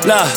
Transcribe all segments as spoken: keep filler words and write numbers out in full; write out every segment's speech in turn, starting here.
Look,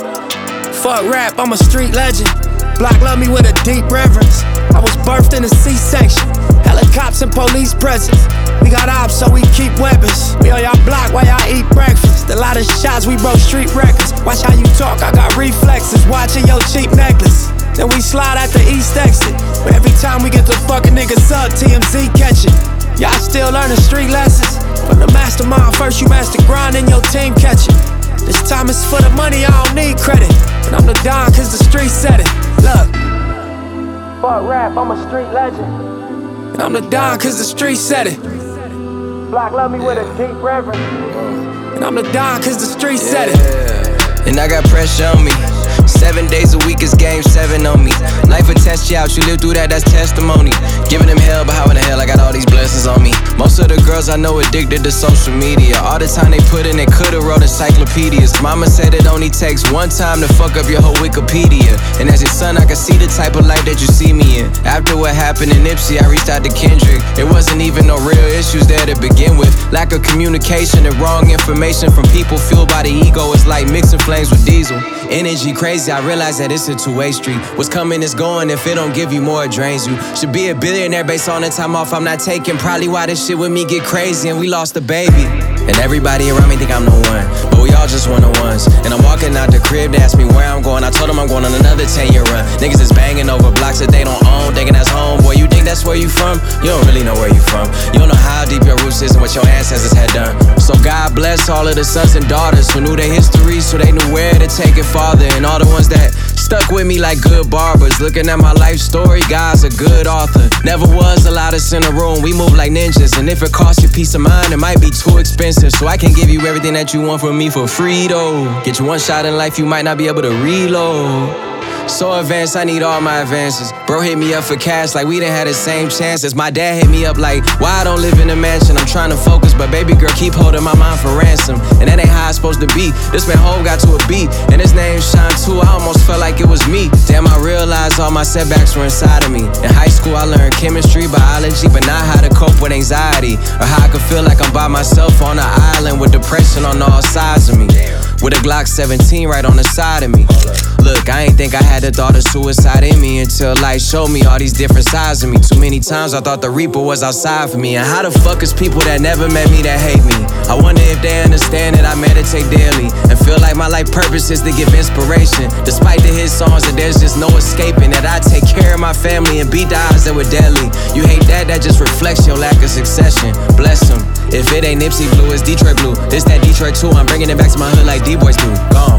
fuck rap, I'm a street legend. Block love me with a deep reverence. I was birthed in a C-section. Helicopters and police presence. We got ops, so we keep weapons. We on y'all block while y'all eat breakfast. A lot of shots, we broke street records. Watch how you talk, I got reflexes. Watching your cheap necklace. Then we slide at the east exit. But every time we get the fucking niggas up, T M Z catch it. Y'all still learning street lessons. From the mastermind, first you master grind, then your team catch it. This time it's for the money, I don't need credit. And I'm the Don cause the street said it. Look, fuck rap, I'm a street legend. And I'm the Don cause the street said it. Block love me with a deep reverence. And I'm the Don cause the street said it. And I got pressure on me. Seven days a week is game seven on me. Life will test you out, you live through that, that's testimony. Giving them hell, but how in the hell I got all these blessings on me? Most of the girls I know addicted to social media. All the time they put in, they could've wrote encyclopedias. Mama said it only takes one time to fuck up your whole Wikipedia. And as your son, I can see the type of life that you see me in. After what happened in Nipsey, I reached out to Kendrick. It wasn't even no real issues there to begin with. Lack of communication and wrong information from people fueled by the ego. It's like mixing flames with diesel. Energy crazy, I realize that it's a two-way street. What's coming is going, if it don't give you more, it drains you. Should be a billionaire based on the time off I'm not taking. Probably why this shit with me get crazy and we lost a baby. And everybody around me think I'm the one, but we all just one-on-ones. And I'm walking out the crib, they ask me where I'm going. I told them I'm going on another ten-year run. Niggas is banging over blocks that they don't own, thinking that's home. Boy, you think that's where you from? You don't really know where you from. You don't know how deep your roots is and what your ancestors had done. So God bless all of the sons and daughters who knew their history, so they knew where to take it farther. And all the ones that stuck with me like good barbers. Looking at my life story, God's a good author. Never was allowed us in a room, we move like ninjas. And if it costs you peace of mind, it might be too expensive. So I can give you everything that you want from me for free though. Get you one shot in life, you might not be able to reload. So advanced, I need all my advances. Bro hit me up for cash like we done had the same chances. My dad hit me up like, why I don't live in a mansion? I'm trying to focus, but baby girl keep holding my mind for ransom. And that ain't how it's supposed to be. This man Hov got to a beat, and his name Shine too. I almost felt like it was me. Damn, I realized all my setbacks were inside of me. In high school, I learned chemistry, biology, but not how to cope with anxiety, or how I could feel like I'm by myself on an island with depression on all sides of me. With a Glock seventeen right on the side of me. Look, I ain't think I had the thought of suicide in me until life showed me all these different sides of me. Too many times I thought the Reaper was outside for me. And how the fuck is people that never met me that hate me? I wonder if they understand that I meditate daily and feel like my life purpose is to give inspiration. Despite the hit songs, that there's just no escaping. That I take care of my family and beat the odds that were deadly. You hate that, that just reflects your lack of succession. Bless them. If it ain't Nipsey Blue, it's Detroit Blue. This that Detroit too, I'm bringing it back to my hood like D-Boys do. Gone.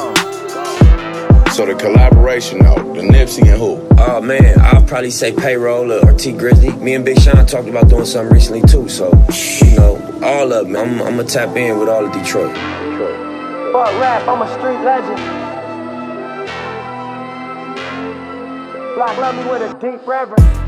So the collaboration though, the Nipsey and who? Oh man, I'll probably say Payroll or T Grizzly. Me and Big Sean talked about doing something recently too. So, you know, all of them. I'm, I'm gonna tap in with all of Detroit. Detroit. Fuck rap, I'm a street legend. Block love me with a deep reverence.